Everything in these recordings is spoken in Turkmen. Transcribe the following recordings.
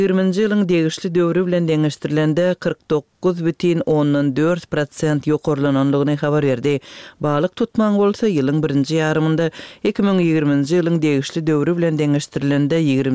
2020-nji ýylyň degişli döwrü bilen deňeşdirilende 49,4% ýokarlananlygyny habar berdi. Balyk tutmaň bolsa ýylyň birinji ýarymynda 2020-nji ýylyň degişli döwrü bilen deňeşdirilende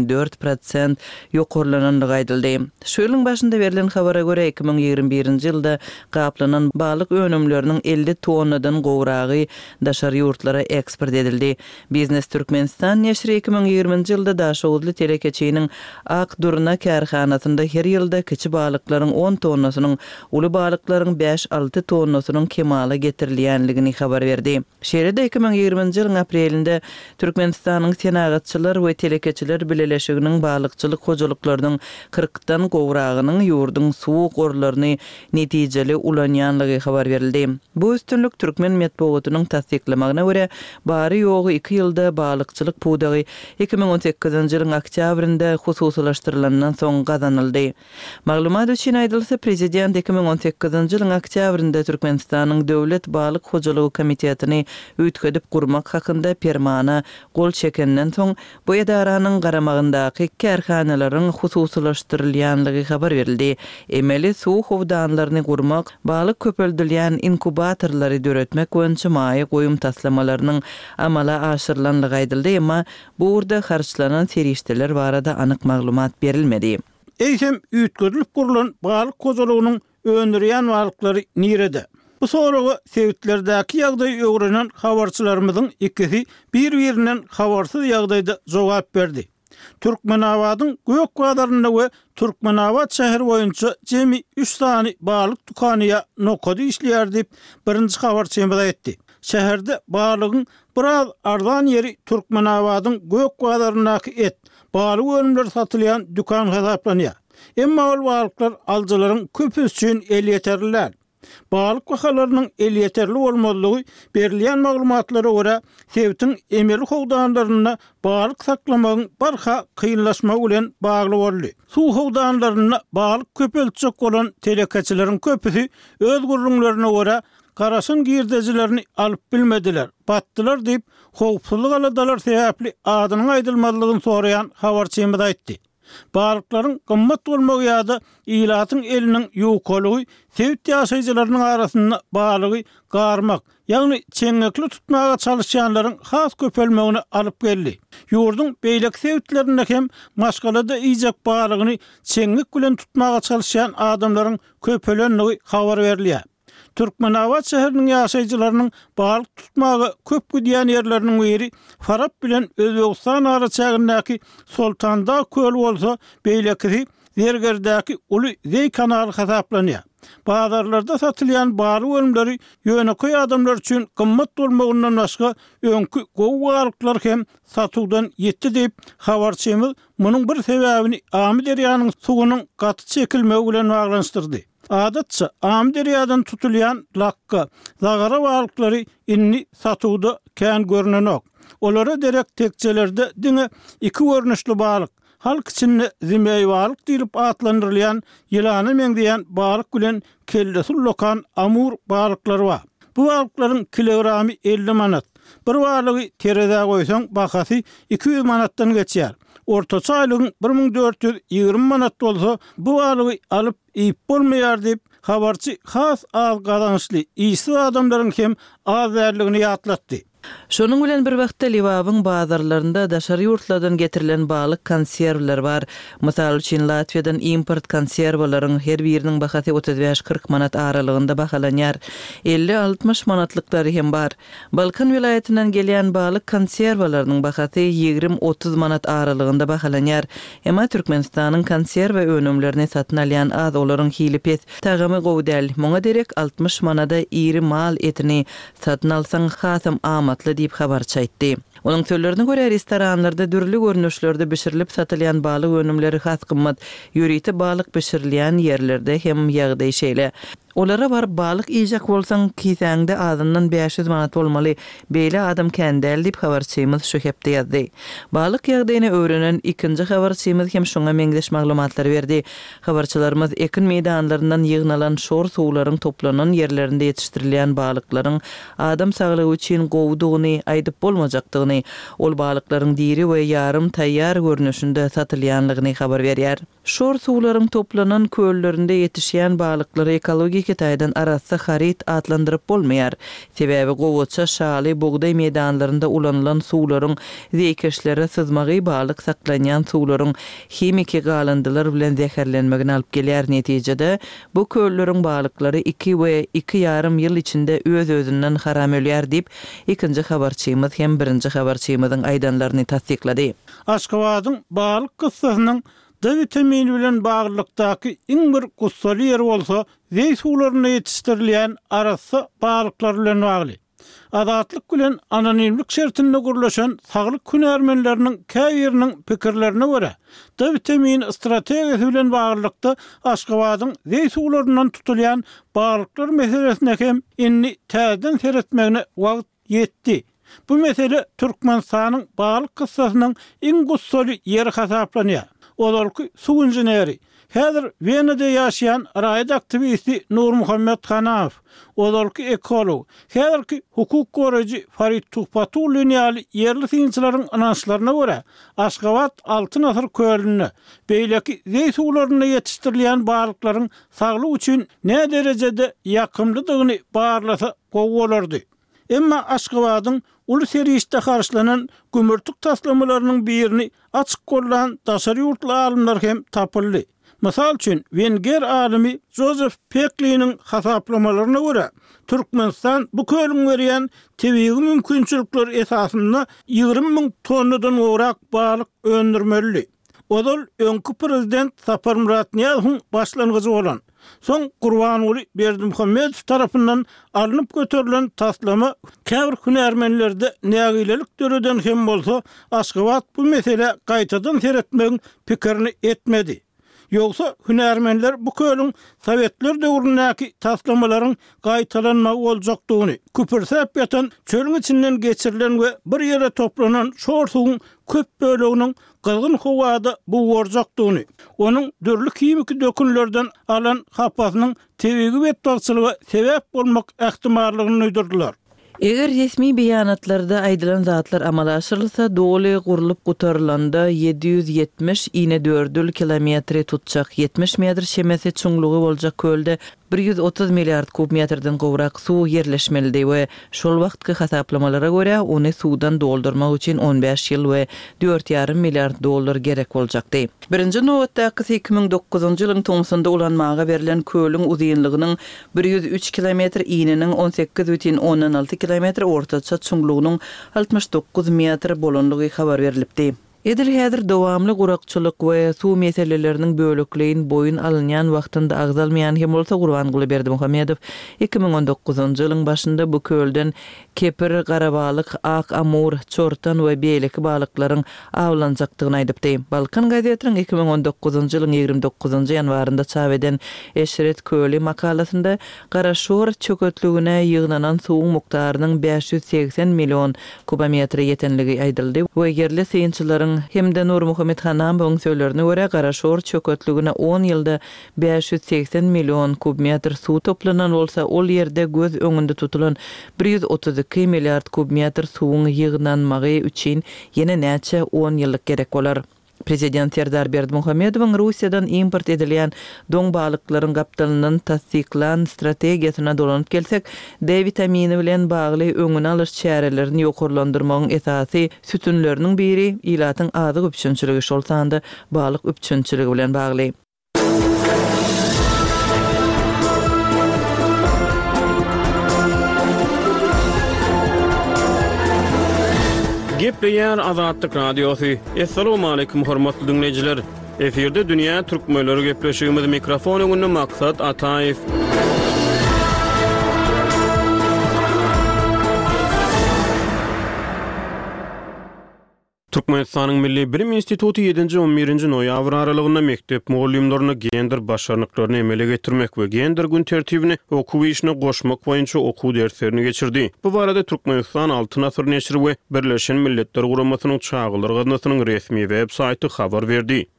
24% ýokarlananlygy aýdyldy. Şu ýylyň başynda berilen habara görä 2021-nji ýylda gaplanan balyk önümleriniň 50 tonnadan gowragy daşary ýurtlara eksport edildi. Biznes Türkmenistan neşri 2020-nji ýylda daşaguzly telekeçiniň Akdurna kärhanasynda her ýylda kiçi balyklaryň 10 tonnasynyň, uly balyklaryň 5-6 tonnasynyň kemala getirilýänligini habar berdi. Şeýle-de 2020-nji ýylyň aprelinde Türkmenistanyň senagatçylar we telekeçiler bileleşiginiň balykçylyk hojalyklarynyň 40-dan gowragynyň ýurdun suwuk orlaryny netijeli ulanýanlygy habar berildi. Bu üstünlük Türkmen medeniýetiniň tasdiklamagyna görä bary ýogy 2 ýylda balykçylyk pudagy 2018-nji ýylyň oktýabrynda hususlaşdyrylandan soň gazanyldy. Maglumat üçin aýdylsa, prezident 2018-nji ýylyň oktýabrynda Türkmenistanyň Döwlet Balyk Hojalygy Komitetini üýtgedip gurmak hakynda permana gol çekenden soň bu edaranyň garamagyndaky kärhanalaryň hususlaşdyrylýanlygy habar berildi. Emeli suw howdanlaryny gurmak, balyk köpeldilýän inkubatorlary döretmek boýunça maýy goýum taslamalarynyň amala aşyrylanlygy aýdyldy, emma bu urda harçlanan serişdeler barada anyk maglumat berilmedi. Eýsem üýtgedilip gurulan balyk hojalygynyň öňürýän balyklary nirede? Bu soraga sewitlerdäki ýagdaý öwrenen habarçylarymyzyň ikisi bir-birinden habarsyz ýagdaýda jogap berdi. Türkmenawadyň gök badarynda we Türkmenawad şäheri boýunça jemi 3 tany balyk dukanyja nokady işleýär diýip birinji habarçymyz aýtdy. Şäherde balygyň biraz arzan ýeri Türkmenawadyň gök badaryndaky et, balyk önümler satylýan dukan hesaplanýar. Emma ol balyklar aljylaryň köpüsi üçin el ýeterliler. Balyk bahalarynyň el ýeterli bolmalygy berilýän maglumatlara görä Sewitiň emeli howdanlaryna balyk saklamagyň barha kynlaşmagy bilen bagly boldy. Suw howdanlaryna balyk köpeltjek bolan telekeçileriň köpüsi öz gurrunlaryna görä Karaşyn girdejilerini alyp bilmediler, batdylar diýip howpsuzlyk aladalar sebäpli adynyň aýdylmalygyny soraýan habarçymyz aýtdy. Balyklaryň gymmat bolmagy ýa-da ilatyň eliniň ýokalygy Sewit ýaşaýjylarynyň arasynda balygy garmak, ýagny çeňekli tutmaga çalışýanlaryň has köpelmegine alyp geldi. Ýurdun beýlek Sewitlerinde hem maşgalada iýjek balygyny çeňek bilen tutmaga çalışýan adamlaryň köpelenligi habar berilýär. Türkmenawad şäheriniň ýaşaýjylarynyň balyk tutmagy köp gidýän ýerleriniň biri Farab bilen Özbegistan araçagyndaky Sultanda köl bolsa, beýlekisi Zergerdäki uly Zey kanaly hasaplanýar. Bazarlarda satylýan balyk ölümleri ýöneköy adamlar üçin gymmat bolmagyndan başga öňkü gowy balyklar hem satuwdan ýetdi diýip habarçymyz munyň bir sebäbini Amy deryanyň suwunyň gaty çekilmegi bilen baglanşdyrdy. Adatça Amy deryadan tutulýan lakka, zagara balyklary inni satuwda kän görnenok. Olara derek tekçelerde diňe 2 görnüşli balyk, halk içinde zimeýi balyk diýilip atlandyrylýan ýylany meňdeýän balyk bilen kellesul lokan amur balyklary bar. Bu balyklaryň kilogramy 50 manat. Bir balygy terede goýsaň bahasy 200 manatdan geçýär. Ortaça aýlygyň 1420 manat bolsa, bu balygy alyp iýip bolmaýar diýip habarçy has az gazançly ýygy adamlaryň hem az därligini ýatlatdy. Şonuň bilen bir wagtda Liwabyň bazarlarynda daşary ýurtlardan getirilen balyk konserwler bar. Mysal üçin Latwiýadan import konserwlaryň her biriniň bahasy 35-40 manat aralygynda bahalanýar. 50-60 manatlyklary hem bar. Balkan vilayatynyň gelýän balyk konserwlarynyň bahasy 20-30 manat aralygynda bahalanýar. Emma Türkmenistanyň konserwa önümlerini satyn alýan az olaryň hilipet tagamy gowdal. Muňa derek 60 manada iri mal etini satyn alsaň hasam amatly diýip habarçy aýtdy. Onun sözlerine göre restoranlarda dürli görnüşlerde bişirilip satylýan balyk önümleri has gymmat, ýöriti balyk bişirilýän ýerlerde hem ýagdaý şeýle. Olara bar balyk iýjek bolsaň kisäňde azyndan 500 manat bolmaly. Beýle adam kändäl diýip habarçymyz şu hepde ýazdy. Balyk ýagdaýyny öwrenen ikinji habarçymyz hem şoňa meňdeş maglumatlar berdi. Habarçylarymyz ekin meýdanlaryndan ýygnalan şor suwlaryň toplanan ýerlerinde ýetişdirilýän balyklaryň adam saglygy üçin gowdugyny aýdyp bolmajakdygyny, ol balyklaryň diri we ýarym taýýar görnüşinde satylýanlygyny habar berýär. Şor suwlaryň toplanan köllerinde yetişýän balyklary ekologik taýdan arasy harit atlandyryp bolmaýar. Sebäbi gowaça, şaly, bogday meýdanlarynda ulanylan suwlaryň zeýkeşlere sızmagy balyk saklanýan suwlaryň hemiki galandylar bilen zäherlenmegine alyp gelýär. Netijede bu kölleriň balyklary 2 we 2,5 ýyl içinde öz-özünden haram ölýär diýip ikinji habarçymyz hem birinji habarçymyzyň aýdanlaryny tasdiklady. Aşgabatyň balyk kyssasynyň D vitamini bilen baglykdaky iň bir gussaly ýeri bolsa, zeý suwlaryna ýetişdirilýän arasy balyklar bilen bagly. Adatlyk bilen anonimlik şertinde gurlaşan saglyk hünärmenleriniň käýeriniň pikirlerine görä, D vitamini strategiýasy bilen baglykda Aşgabatyň zeý suwlaryndan tutulýan balyklar meselesine hem inni täzeden seretmegine wagt ýetdi. Bu mesele Türkmenistanyň balyk kyssasynyň iň gussaly ýeri hasaplanýar. Olarky suw injeneri. Häzir Wenada ýaşaýan raýat aktivisti Nur Muhammed Hanaw, olarky ekolog, häzirki hukuk goraji Farid Tuhpatully ýaly ýerli synçylaryň anançlaryna görä, Aşgabat 6 nasır kölüne beýleki zeý suwlaryna ýetişdirilýän balyklaryň saglyk üçin ne derejede ýakymlydygyny barlasa gowy. Emma Aşgabatyň uly serişde karşılanan gümürtük taslamalarynyň birini açyk gollanan daşary ýurtly alymlar hem tapyldy. Mysal üçin Wenger alimi Joseph Pekli'niň hasaplamalarına görä, Türkmenistan bu kölüň berýän tebii mümkinçilikler esasynda 20.000 tonnadan gorak balyk öndürmeli. Odal öňkü prezident Sapar Murat Niýazowyň başlangyjy bolan. Soň Gurbanuly Berdimuhammedow tarapyndan alınıp götürülen taslama käbir hünärmenlerde nägilelik döreden hem bolsa Aşgabat bu mesele gaýtadan seretmegiň pikirini etmedi. Yoksa hünärmenler bu köylüň Sowetler döwründäki taslamalaryň gaýtalanmagy boljakdygyny, küpürsep ýatan çölüň içinden geçirilen we bir ýere toplanan şor suwuň köp böleginiň gylgyn howada buwarjakdygyny, onuň dörli kimiki dökünlerden alan hapasynyň tebigi betbarçylygy sebäp bolmak ähtimallygyny öýdürdiler. Eger resmi beýanatlarda aýdylan zatlar amala aşyrylsa, doly gurulyp gotarylanda 770,4 kilometr tutjak 70 metr şemesi çuňlugy boljak kölde 130 milliard kub metrden gowrak suw yerleşmeli we şol wagtky hasaplamalara görä ony suwdan doldurmak üçin 15 ýyl we 4,5 milliard dollar gerek boljakdy. Birinji nowatdaky 2009-njy ýylyň toňsynda ulanmaga berilen kölüň uzunlygynyň 103 kilometr, iňiniň 18,16 kilometr, ortaça çuňlugynyň 69 metr bolanlygy habar berilipdi. Edil häzir dowamly gurakçylyk we suw meseleleriniň bölekleýin boyun alynýan wagtynda agzalmaýan hem bolsa Gurbanuly Berdimuhammedow 2019-njy ýylyň başynda bu kölden kepir, garabalyk, ak amur, çortan we beýleki balyklaryň awlanjakdygyny aýdypdy. Balkan gazetiniň 2019-njy ýylyň 29-njy ýanwarynda çap eden Eşret Köli makalasynda garaşor çökötlügine ýygnanan suwuň mukdarynyň 580 million kubometr ýetenligi aýdyldy we yerli synçylaryň hemde Nur Muhammed Hanawyň söýlerine görä garaşor çökötlügine 10 ýylda 580 million kubmetr suw toplanan bolsa, ol ýerde göz öňünde tutulan 132 milliard kubmetr suwuň ýygnanmagy üçin ýene näçe 10 ýyllyk gerek bolar. Prezident Serdar Berdimuhammedowyň Russiýadan import edilýän doň balyklaryň gapdalynyň tasdiklan strategiýasyna dolanyp gelsek, D vitamini bilen bagly öňüne alyş çärelerini ýokurlandyrmagyň esasy sütünleriniň biri ilatyň azyk üpçünçiligi şol sanda balyk üpçünçiligi bilen bagly. Gepleýär Azatlyk Radiosu. Assalamu alaykum hormatly dinleýijiler. Eferde dünýä türkmenleri gepleşigimiz mikrofon öňünde Maksat Ataýew. Türkmenistanyň Milli Bilim Instituty 7-11 noýabr aralygynda mektep mugallimlerine gender başarnyklaryny emele getirmek we gender gün tertibini okuw işine goşmak boýunça okuw derslerini geçirdi. Bu barada Türkmenistan 6 nasır neşri we Birleşen Milletler Guramasynyň çağılar gazinasynyň resmi web saýty habar berdi.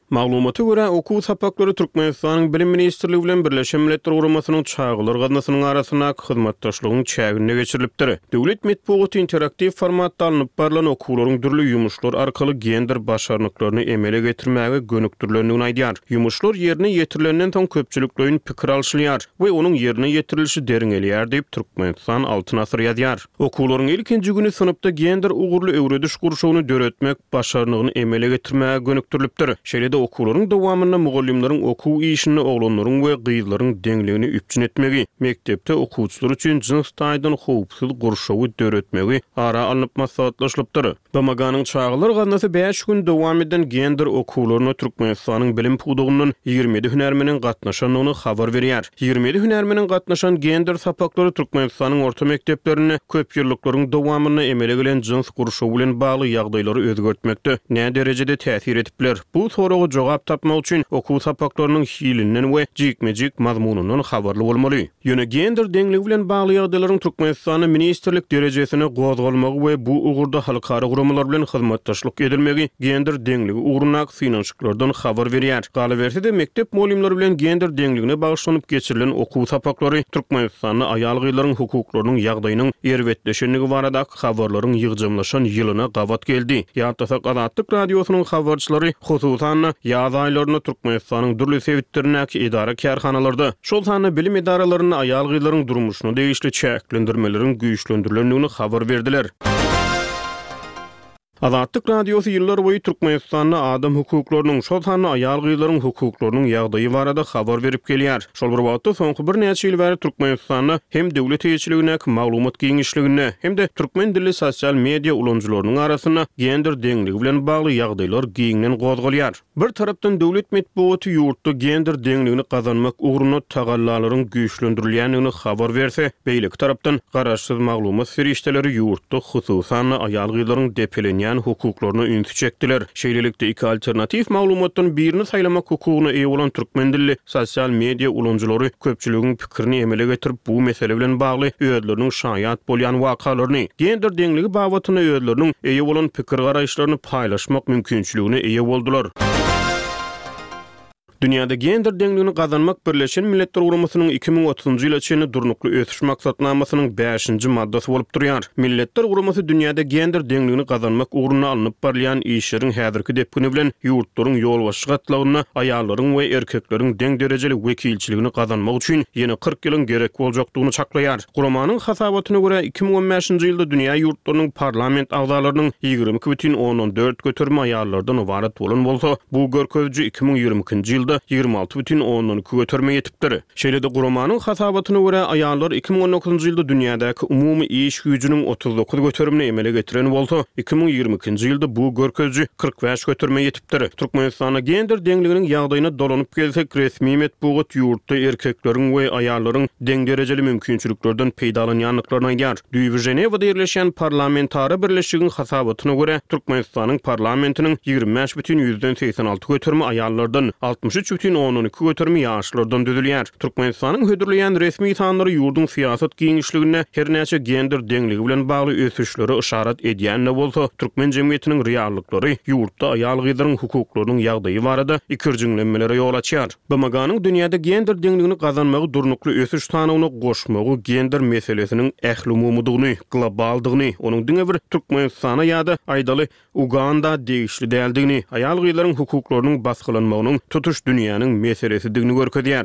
Maglumaty görä okuw sapaklary Türkmenistanyň Bilim Ministrligi bilen Birleşen Milletler Guramasynyň çağılar gatnaşynyň arasyna hyzmatdaşlygyň çägine geçirilipdir. Döwlet medeniýeti interaktiv formatda alınıp barlan okuwlaryň dürli ýumuşlar arkaly gender başarnyklaryny emele getirmäge gönükdirlendigini aýdýar. Ýumuşlar ýerine ýetirilenden soň köpçüliklerin pikir alşylýar we onuň ýerine ýetirilişi deriňelýär diýip Türkmenistan Altyn Asr ýazýar. Okuwlaryň ilkinji güni synapda gender ugurly öwrediş gurşawyny döretmek başarnygyny emele getirmäge gönükdirilipdir. Şeýle okuwlaryň dowamyna mugallimleriň okuw işini oglanlaryň we gyzlaryň deňligini üpçün etmegi, mektepde okuwçylar üçin jins taýdan howpsuz gurşawy döretmegi ara alınıp maslahatlaşylypdyr. BMG'nyň çağılar gatnaşy 5 gün dowam eden gender okuwlaryna Türkmenistanyň bilim pudugynyň 27 hünärmeniň gatnaşanyny habar berýär. 27 hünärmeniň gatnaşan gender sapaklary Türkmenistanyň orta mekteplerini köp ýyllyklaryň dowamyna emele gelen jins gurşawy bilen bagly ýagdaýlary özgertmekde näme derejede täsir etipler? Bu soraga jogap tapmak üçin okuw sapaklarynyň hilininden we jikmejik mazmunundan habarly bolmaly. Ýöne gender deňligi bilen bagly ýagdaýlaryň Türkmenistanyň ministrlik derejesine gozgalmagy we bu ugurda halkara guramalar bilen hyzmatdaşlyk edilmegi gender deňligi ugruna finanşyklardan habar berýär. Galaberdi mektep muallimleri bilen gender deňligine bagşlanyp geçirilen okuw sapaklary Türkmenistanyň aýal gyzlaryň hukuklarynyň ýagdaýynyň erwetleşenligi barada habarlaryň ýygjamlaşan ýylyna gawat geldi. Ýa-da Azatlyk radiosynyň habarçylary hususan ýaz aýlaryna Türkmenistanyň dürli sebitlerindäki idara kärhanalarda şol sany bilim idaralaryny aýal gyzlaryň durmuşyny değişli çäklendirmeleriň güýçlendirilýändigini habar berdiler. Azatlyk radiosu ýyllar boyu Türkmenistanyň adam hukuklarynyň, şol sany aýal gyzlaryň hukuklarynyň ýagdaýy barada habar berip gelýär. Şol bir wagtda soňky bir näçe ýyl bäri Türkmenistanyň hem döwlet eýçiligine, maglumat giňişligine, hem de türkmen dilli sosial media ulanjylarynyň arasyna gender deňligi bilen bagly ýagdaýlar giňden gozgalýar. Bir tarapdan döwlet medeniýeti ýurtda gender deňligini gazanmak ugruna tagallalaryň güýçlendirilýändigini habar berse, beýlik tarapdan garaşsyz maglumat ferişteleri ýurtda hususan aýal gyzlaryň depelenýän hukuklaryny ünsü çekdiler. Şeýlelikde iki alternativ maglumatdan birini saýlamak hukugyna eýe bolan türkmen dilli sosial media ulanjylary köpçüligiň pikirini emele getirip bu mesele bilen bagly öýdleriniň şaýat bolýan wakalaryny, gender deňligi babatyna öýdleriniň eýe bolan pikir garaýşlaryny paýlaşmak mümkinçiligine eýe boldular. Dünyada gender deňligini gazanmak Birleşen Milletler Guramasynyň 2030-njy ýyla çenli durnukly ösüş maksatnamasynyň 5-nji maddasy bolup durýar. Milletler Guramasy dünýäde gender deňligini gazanmak ugruna alınıp barlaýan işleriň häzirki depkini bilen ýurtlaryň ýolbaşy gatlagyna aýallaryň we erkekleriň deň derejeli wekilçiligini gazanmak üçin ýene 40 ýylyň gerek boljakdygyny çaklaýar. Guramanyň hasabatyna görä 2015-nji ýylda dünýä ýurtlarynyň parlament agzalarynyň 22,4 götürme aýallardan ibaret bolan bolsa, bu görkezji 2020-nji ýylda 26,2 götürme ýetipdir. Şeýle-de Guramanyň hasabatyna görä aýallar 2019-njy ýylda dünýädäki umumy iş güýjüniň 39 götürmini emele getiren bolsa, 2022-nji ýylda bu görkezji 45 götürme ýetipdir. Türkmenistanyň gender deňliginiň ýagdaýyna dolanyp gelsek, resmi medeniýet ýurtda erkekleriň we aýallaryň deň derejeli mümkinçiliklerden peýdalanýanlyklaryny aýdýar. Düýbi Jenewada ýerleşen parlamentary birleşigiň hasabatyna görä Türkmenistanyň parlamentiniň 25,86 götürme aýallardan 63,12 götürme ýaşlardan düzülýär. Türkmenistanyň hödürleýän resmi sanlary ýurdun siýasat giňişligine her näçe gender deňligi bilen bagly ösüşleri işaret edýänne bolsa, türkmen jemgyýetiniň reallykları ýurtda aýal gyzlaryň hukuklarynyň ýagdaýy barada ikirjiňlenmelere ýol açýar. BMG'nyň dünýäde gender deňligini gazanmagy durnukly ösüş sanawyna goşmagy gender meselesiniň ähli umumydygyny, globaldygyny, onuň diňe bir Türkmenistana ýa-da aýdaly Uganda degişli däldigini, aýal gyzlaryň hukuklarynyň basgylanmagynyň tutuş dünýäniň meselesidigini görkezýär.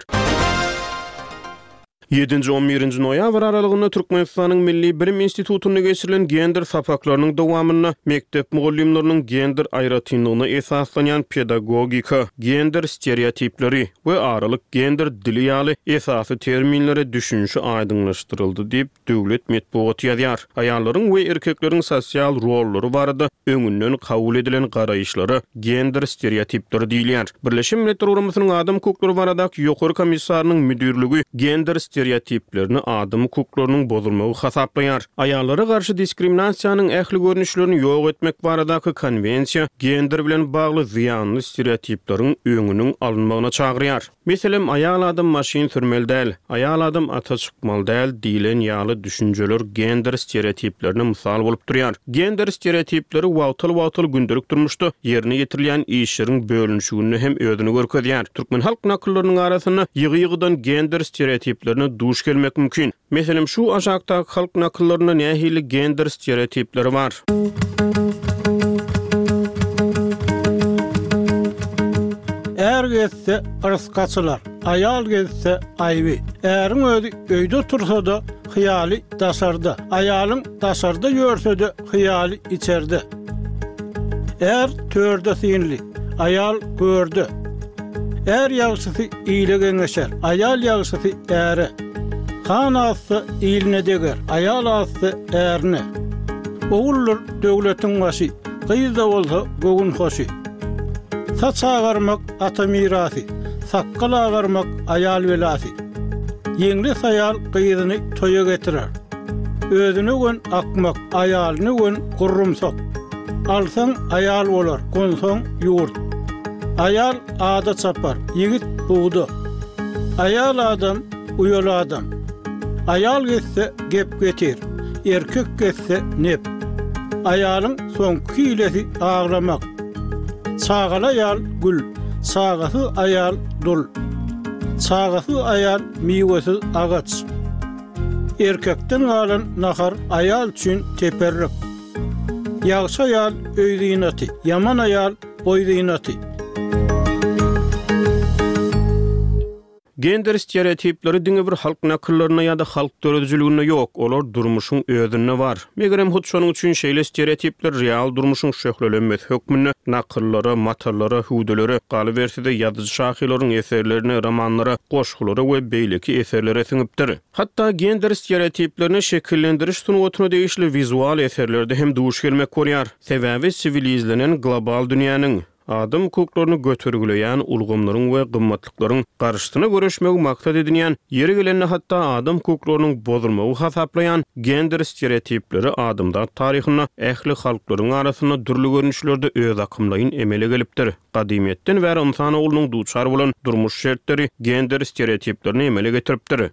7-11 noýabr aralygynda Türkmenistanyň Milli Bilim Institutuny geçirilen gender sapaklarynyň dowamyna mektep mugallimleriniň gender aýratynlygyna esaslanýan pedagogika, gender stereotipleri we aralyk gender dili ýaly esasy terminlere düşünşi aýdyňlaşdyryldy diýip döwlet medeniýeti ýazýar. Aýallaryň we erkekleriň sosial rollary barada öňünden kabul edilen garaýşlary gender stereotipleri diýilýär. Birleşen Milletler Guramasynyň adam hukuklary baradaky ýokary komissarynyň müdürligi gender stereotiplerini adam hukuklarynyň bozulmagy hasaplayar. Ayallara garşy diskriminasiýanyň ähli görnüşlerini ýok etmek baradaky konwensiýa gender bilen bagly ziýanly stereotiplaryň öňüniň alınmagyna çagyryar. Meselem ayal adam maşin sürmeli däl, ayal adam ata çykmaly däl diýilen ýaly düşünjeler gender stereotiplerini mysal bolup durýar. Gender stereotipleri wagtyl gündelik durmuşda ýerine ýetirilýän işleriň bölünşigini hem özüni görkezýär. Türkmen halk nakyllarynyň arasyna ýygy-ýygydan gender stereotiplerini duş gelmek mümkin. Meselem şu aşakdaky halk nakyllaryna nähili gender stereotipleri bar. Er gelse ırskaçılar, ayal gelse ayvi. Erin özü öýde tursa-da hyýaly daşarda, ayalyň daşarda ýörse-de hyýaly içerde. Er törde sinli, ayal gördi. Er ýagşysy ýyly geňeşer, ayal ýagşysy äre. Han asy ýylyne deger, ayal asy ärne. Ogullar döwletiň başy, gyz da bolsa gögün hoşy. Saç agarmak ata mirasy, sakkal agarmak ayal velasy. Ýeňli sayal gyzyny toýa getirer. Özüne gün akmak, ayalyny gün gurrumsak. Alsaň ayal bolar, gonsaň ýurt. Ayal ada çapar, ýigit buğda. Ayal adam, uýaly adam. Ayal getse gep getir, erkek getse nep. Ayalyň soňky hilesi aglamak. Çağala ayal gül, çağasy ayal dul. Çağasy ayal miwesiz agaç. Erkekden galan nahar ayal üçin teperrik. Ýagşy ayal öýdýinaty, yaman ayal boýdýinaty. Gender stereotipleri diňe bir halk nakyllaryna ýa-da halk döredijligine ýok, olar durmuşyň özünde bar. Megerem hut şonuň üçin şeýle stereotipler real durmuşyň şöhlelenmesi hökmünde nakyllara, matallara, hudelere, galy berside ýazyjy şahylaryň eserlerine, romanlara, goşgulara we beýleki eserlere siňipdir. Hatda gender stereotiplerini şekillendiriş sunuwatyna degişli vizual eserlerde hem duş gelmek görýär. Sebäbi sivilizlenen global dünýäniň adam hukuklaryny götergileýän ulgamlaryň we gymmatlyklaryň garşysyna göreşmegi maksat edilýän, ýeri gelende hatda adam hukuklarynyň bozulmagy hasaplayan gender stereotipleri adamda taryhyna ähli halklaryň arasyna dürli görnüşlerde öz akymlaryň emele gelipdir. Gadymyetden bäri insan oğlunyň duçar bolan durmuş şertleri gender stereotiplerini emele getiripdir.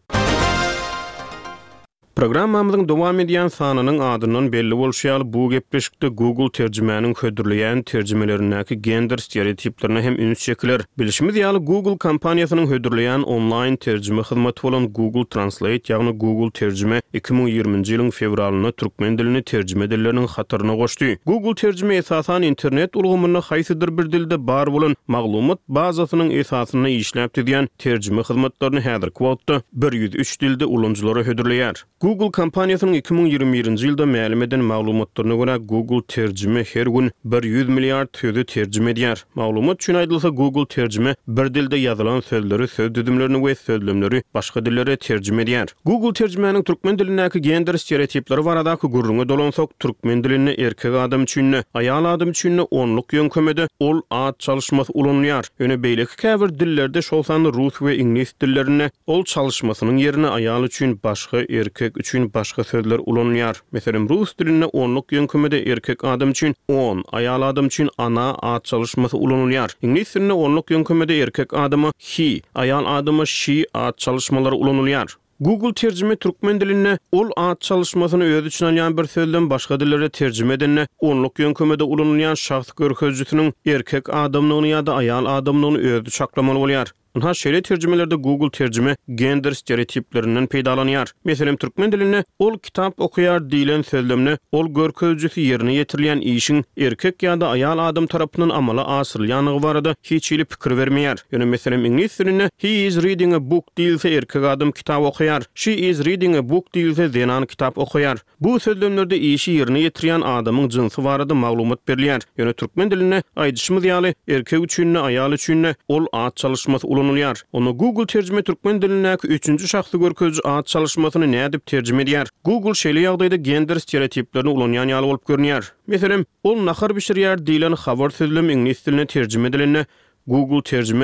Programmamyzyň dowam edýän sanynyň adynyň belli bolşýaly bu gepleşikde Google terjimeniň hödürleýän terjimelerindäki gender stereotiplerini hem üns çekiler. Bilişimiz ýaly Google kompaniýasynyň hödürleýän online terjime hyzmaty bolan Google Translate ýagny Google terjime 2020-nji ýylyň fevralyna türkmen dilini terjime edilleriniň hatyryna goşdy. Google terjime esasan internet ulgamyny haýsydyr bir dilde bar bolan maglumat bazasynyň esasyna işläp edýän terjime hyzmatlaryny häzirki wagtda 103 dilde ulanyjylara hödürleýär. Google kompaniýasynyň 2021-nji ýylda ma'lum eden maglumatlaryna görä Google terjime her gün 100 milliard sözi terjime edýär. Maglumat üçin aýdylsa Google terjime bir dilde ýazylan sözleri, söz düzümlerini we sözlemleri başga dillere terjime edýär. Google terjimeniň türkmen dilindäki gender stereotipleri baradaky gurruna dolansak türkmen dilini erkek adam üçin, ayal adam üçin onluk ýönkömede ol at çalışmasy ulanýar. Öne beýleki käbir dillerde şolsany rus we ingliz dillerine ol çalışmasynyň ýerine ayal üçin başga erkek üçin başga sözler ulanýar. Meselem rus diline onluk ýönkömede erkek adam üçin on, ayal adam üçin ana at çalışmasy ulanýar. İngiliz diline onluk ýönkömede erkek adamy he, ayal adamy she at çalışmalary ulanýar. Google terjime türkmen diline ol at çalışmasyny öz üçin alýan bir sözden başga dillere terjime edenne onluk ýönkömede ulanýan şahs görkezjisiniň erkek adamlygyny ýa-da ayal adamlygyny özü çaklamaly bolýar. Onha şeýle terjimelerde Google terjime gender stereotiplerinden peýdalanýar. Meselem türkmen diline ol kitap okuýar diýilen sözlemni ol görkezjisi ýerine ýetirilýän işiň erkek ýa-da ayal adam tarapyndan amala asyrylýanygy barada hiç ýyly pikir bermeýär. Ýöne meselem ingliz diline he is reading a book diýilse erkek adam kitap okuýar. She is reading a book diýilse zenan kitap okuýar. Bu sözlemlerde işi ýerine ýetirýän adamyň jinsy barada maglumat berilýär. Ýöne türkmen diline aýdyşymyz ýaly erkek üçin, ayal üçin ol at çalışmasy ulanýar. Onu Google terjime türkmen dilindäki 3-nji şahsy görkezji at çalışmasyny nädip terjime edýär? Google şeýle ýagdaýda gender stereotiplerini ulanýan ýaly bolup görünýär. Meselem, ol nahar bişirýär diýilen habar sözlem ingliz diline terjime edilende Google terjime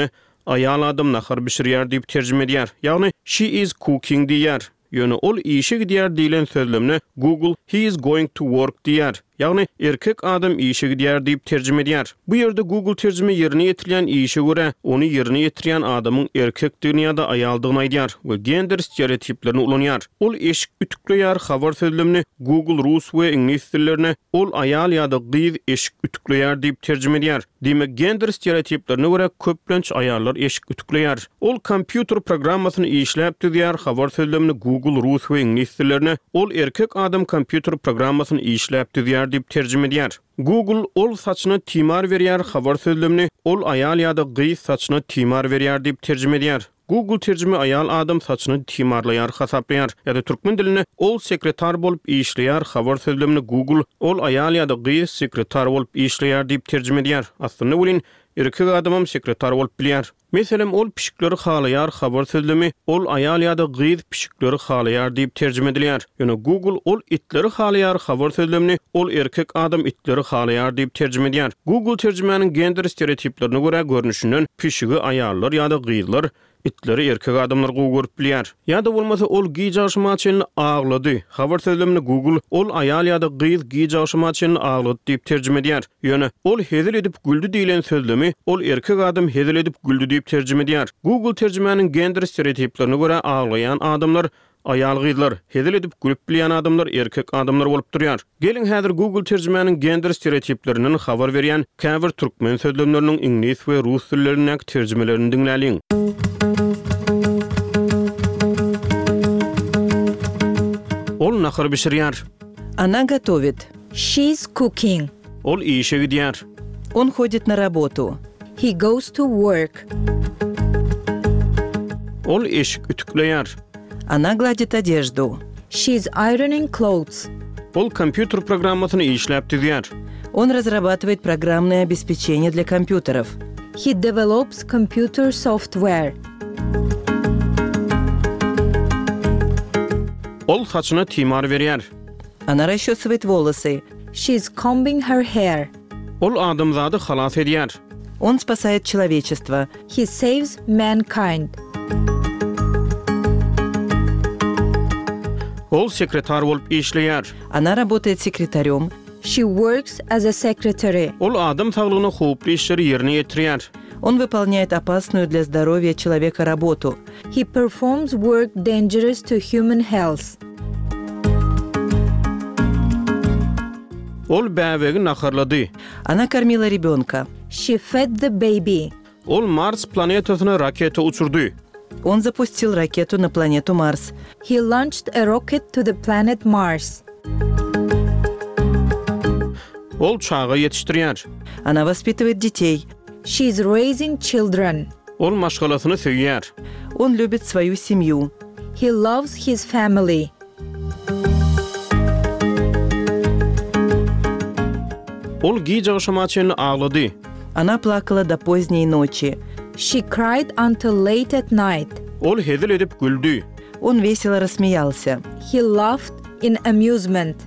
ayal adam nahar bişirýär diýip terjime edýär. Ýagny she is cooking diýär. Ýöne ol işe gidýär diýilen sözlemni Google he is going to work diýär. Ýagny erkek adam işe gidýär diýip terjime edýär. Bu ýerde Google terjime ýerine ýetirilýän işe görä onu ýerine ýetirýän adamyň erkekdigini ýa-da aýaldygyny aýdýar we gender stereotiplerini ulanýar. Ol eşik ütükleýär habar sözlemini Google rus we ingliz dillerine ol aýal ýa-da gyz eşik ütükleýär diýip terjime edýär. Diýmek gender stereotiplerini görä köplenç aýallar eşik ütükleýär. Ol kompýuter programmasyny işläp düzýär habar sözlemini Google rus we ingliz dillerine ol erkek adam kompýuter programmasyny işläp düzýär diýip terjime edýär. Google ol saçyna timar berýär habar sözlemini ol aýal ýa-da gyz saçyna timar berýär diýip terjime edýär. Google terjime aýal adam saçyny timarlaýar hasaplaýar. Ýa-da türkmen diline ol sekretar bolup işleýär habar sözlemini Google ol aýal ýa-da gyz sekretar bolup işleýär diýip terjime edýär. Aslynda bolin erkek adamam sekretar bolup bilýär. Meselem ol pişikleri halaýar habar sözlemi ol aýal ýa-da gyz pişikleri halaýar diýip terjime edilýär. Ýöne Google ol itleri halaýar habar sözlemini ol erkek adam itleri halaýar diýip terjime edýär. Google terjimeniň gender stereotiplerine görä görnüşinden pişigi aýallar ýa-da gyzlar itleri erkek adamlar görüp bilýär. Ýa-da bolmasa ol giýjaşmaçyny aglady. Habar sözlemini Google ol aýal ýa-da gyz giýjaşmaçyny aglady diýip terjime edýär. Ýöne ol hezel edip güldü diýilen sözlemi ol erkek adam hezel edip güldü diýip terjime edýär. Google terjimeniň gender stereotiplerine görä aglayan adamlar aýal gyzlar, hezel edip gülüp bilýän adamlar erkek adamlar bolup durýar. Gelin häzir Google terjimeniň gender stereotiplerinden habar berýän käbir türkmen sözlemleriniň ingliz we rus dillerine terjimelerini dinläliň. Ol nahar bişirýär. Она готовит. She's cooking. Ol işe gidýär. Он ходит на работу. He goes to work. Ol eşik ütükleýär. Она gladит одежду. She's ironing clothes. Ol kompýuter programmasyny işläp düzýär. Он разрабатывает программное обеспечение для компьютеров. He develops computer software. Ol saçyna timar berýär. Она расчесывает волосы. She's combing her hair. Ol adamzady halas edýär. Он спасает человечество. He saves mankind. Ol sekretar bolup işleýär. Она работает секретарем. She works as a secretary. Ol adam saglygyna howply işleri ýerine ýetirýär. Он выполняет опасную для здоровья человека работу. He performs work dangerous to human health. Ol bäbegi naharlady. Она кормила ребенка. She fed the baby. Ol Mars planetasyna raketa uçurdy. Он запустил ракету на планету Марс. He launched a rocket to the planet Mars. Ol çağa yetiştirýär. Она воспитывает детей. She's raising children. Ol maşgalasyny söýýär. Он любит свою семью. He loves his family. Ol giýjaşmaçyny aglady. Она плакала до поздней ночи. She cried until late at night. Ol hezel edip güldü. Он весело рассмеялся. He laughed in amusement.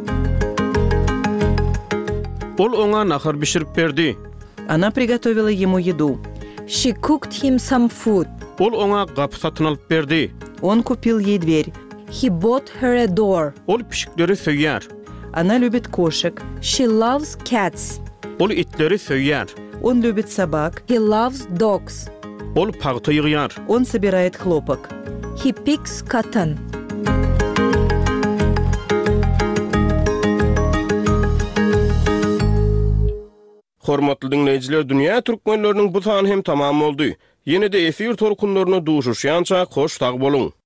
Ol oňa nahar bişirip berdi. Она приготовила ему еду. She cooked him some food. Ol oňa gapy satyn alyp berdi. Он купил ей дверь. He bought her a door. Ol pişikleri söýýär. Она любит кошек. She loves cats. Ol itleri söýýär. Он любит собак. He loves dogs. Ol pagty ýygýar. Он собирает хлопок. He picks cotton. Hormatly dinleyijiler, dünýä türkmenleriniň bu sany hem tamam boldy. Ýene-de efir torkunlaryna duşuşýança hoş tag boluň.